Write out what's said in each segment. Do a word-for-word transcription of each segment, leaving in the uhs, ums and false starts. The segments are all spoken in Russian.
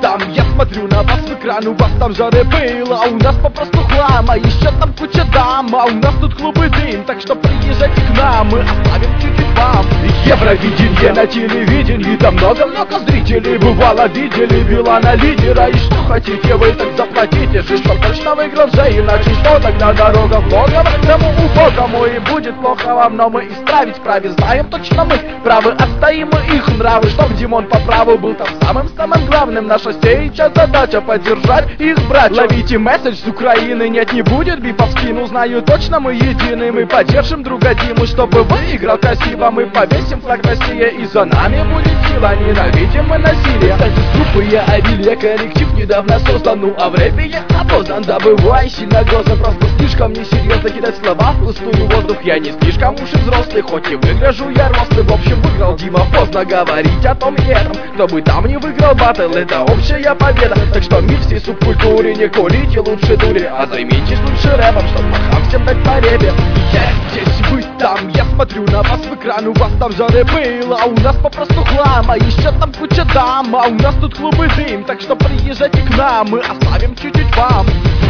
там, я смотрю на вас в экран, у вас там жары пыл, а у нас попросту хлам, а еще там куча дам, а у нас тут клубы дым, так что приезжайте к нам, мы оставим чуть-чуть вам. Евровидение на телевидении, там много-много зрителей, бывало видели Билана лидера, и что хотите вы, так заплатите же, чтоб точно выиграл же, иначе что тогда дорога в логово, тому убогому и будет плохо вам, но мы исправить вправе, знаем точно мы правы, отстоим мы их нравы, чтоб Димон по праву был там самым-самым главным, наша сейчас задача поддержать их брать. Ловите месседж с Украины, нет, не будет бифа в спину, знаю точно мы едины, мы поддержим друга Диму, чтобы выиграл красиво, мы повесим флаг России и за нами будет сила, ненавидим мы насилие. Кстати, с группы я Авилия, коллектив недавно создан, ну а в рэпе я опознан, да бывай сильно грозно, просто слишком несерьезно кидать слова в пустую воздух, я не слишком уж и взрослый, хоть и выгляжу я рослый, в общем выиграл Дима, поздно говорить о том и этом, кто бы там не выиграл батл, это общая победа, так что мир всей субкультуре, не курите лучше дури, а займитесь лучше рэпом, чтоб махам всем дать по репе. Я здесь, вы там, я смотрю на вас в экран, у вас там жары пыл, а у нас попросту хлам, а еще там куча дам, а у нас тут клубы дым, так что приезжайте к нам, мы оставим чуть-чуть вам.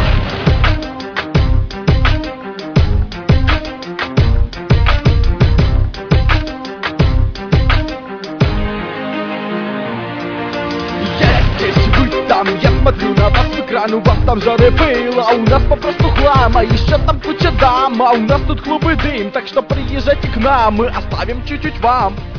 Я смотрю на вас в экран, у вас там жары пыл, а у нас попросту хлам, а еще там куча дам, а у нас тут клубы дым, так что приезжайте к нам, мы оставим чуть-чуть вам.